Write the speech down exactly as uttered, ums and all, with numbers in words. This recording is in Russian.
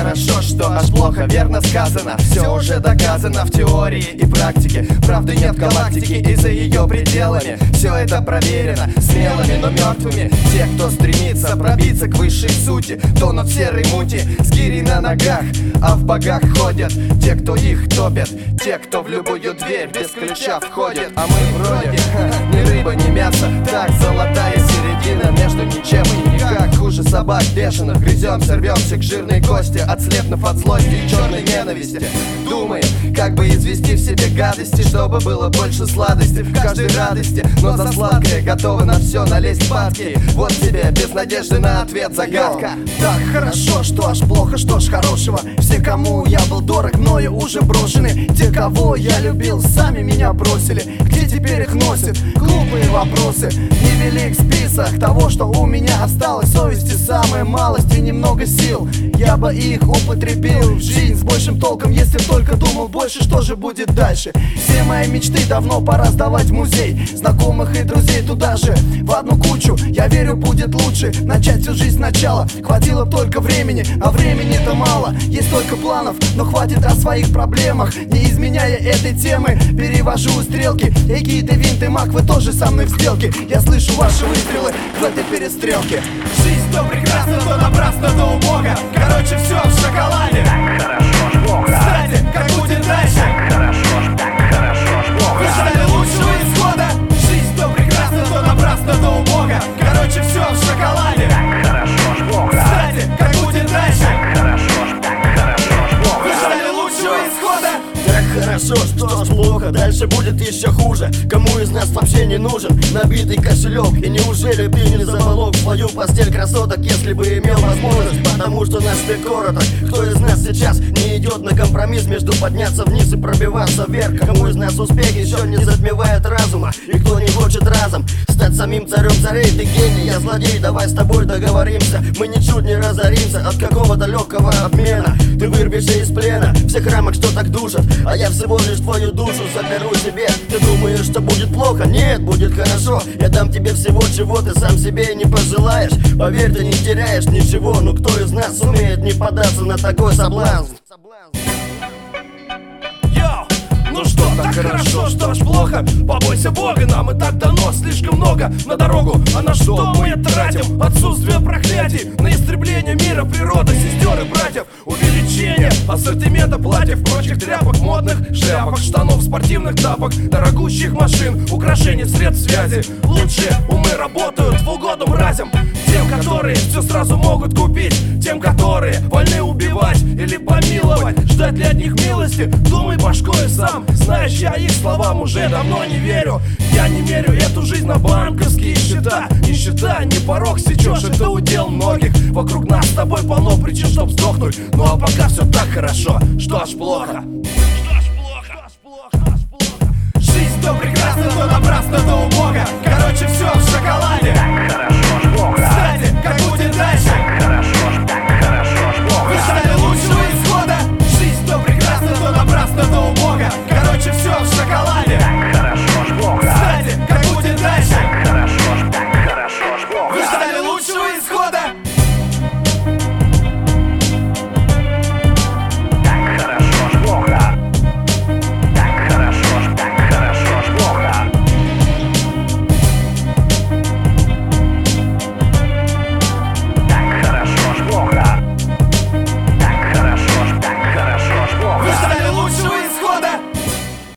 хорошо, что аж плохо, верно сказано. Все уже доказано в теории и практике. Правды нет в галактике и за ее пределами. Все это проверено смелыми, но мертвыми. Те, кто стремится пробиться к высшей сути, тонут в серой мути с гирей на ногах, а в богах ходят те, кто их топят, те, кто в любую дверь без ключа входит. А мы вроде ни рыба, ни мясо, так золотая середина между ничем и никак. Хуже собак бешеных, грыземся, рвемся к жирной кости, отслепнув от злости и черной ненависти. Думаем, как бы извести в себе гадости, чтобы было больше сладости в каждой радости. Но за сладкое готовы на все налезть падки. Вот тебе без надежды на ответ загадка. Так хорошо, что аж плохо, что ж хорошего. Все, кому я был дорог, мною уже брошены. Те, кого я любил, сами меня бросили. Где теперь их носят? Глупые вопросы. Невелик список того, что у меня осталось. Совести самая малость и немного сил. Я бы их употребил в жизнь с большим толком, если б только думал больше, что же будет дальше. Все мои мечты давно пора сдавать в музей. Знакомых и друзей туда же, в одну кучу. Я верю, будет лучше начать всю жизнь сначала. Хватило б только времени, а времени-то мало. Есть только планов, но хватит о своих проблемах. Не изменяя этой темы, перевожу стрелки. Эй, гиды, винты, маг, вы тоже со мной в сделке. Я слышу ваши выстрелы в этой перестрелке. Жизнь то прекрасна, то напрасно, то убого. Короче, все в шоколаде. Так хорошо ж плохо. Кстати, как будет дальше? Так хорошо ж, так хорошо ж плохо. Вы ждали лучшего исхода. Жизнь то прекрасна, то напрасно, то убого. Короче, все в шоколаде. Так хорошо ж плохо. Кстати, как будет дальше? Так хорошо ж, так хорошо ж плохо. Вы ждали лучшего исхода. Так хорошо, что ж плохо, дальше будет еще хуже. Кому из нас вообще не нужен набитый кошелек? И неужели ты не заволок в свою постель красоток, если бы имел возможность? Потому что наш век короток. Кто из нас сейчас не идет на компромисс между подняться вниз и пробиваться вверх? Кому из нас успех еще не затмевает разума? И кто не хочет разом стать самим царем царей? Ты гений, я злодей, давай с тобой договоримся. Мы ничуть не разоримся от какого-то легкого обмена. Ты вырвешься из плена всех рамок, что так душат, а я всего лишь твою душу заберу себе. Ты думаешь, что будет плохо? Нет, будет хорошо. Я дам тебе всего, чего ты сам себе не пожелаешь. Поверь, ты не теряешь ничего. Но кто из нас сумеет не податься на такой соблазн? Йоу! Ну что, так хорошо, что ж плохо? Побойся Бога, нам и так дано слишком много на дорогу. А на что мы тратим? Отсутствие проклятий на истребление мира, природы, сестер и братьев. Увеличение ассортимента платьев, прочих тряпок, модных шляпок, штанов, спортивных тапок, дорогущих машин, украшений, средств связи. Лучшие умы работают в угоду мразям. Тем, которые все сразу могут купить, тем, которые вольны убивать или помиловать, ждать для одних милости. Думай башкой сам, знаешь, я их словам уже давно не верю. Я не мерю эту жизнь на банковские счета. Нищета, не порог сечешь, это удел многих. Вокруг нас с тобой полно причин, чтоб сдохнуть. Ну а пока все так хорошо, что аж плохо. Что аж плохо, аж плохо, аж плохо. Жизнь то прекрасна, то напрасно, то убого. Короче, все в шоколаде. Так хорошо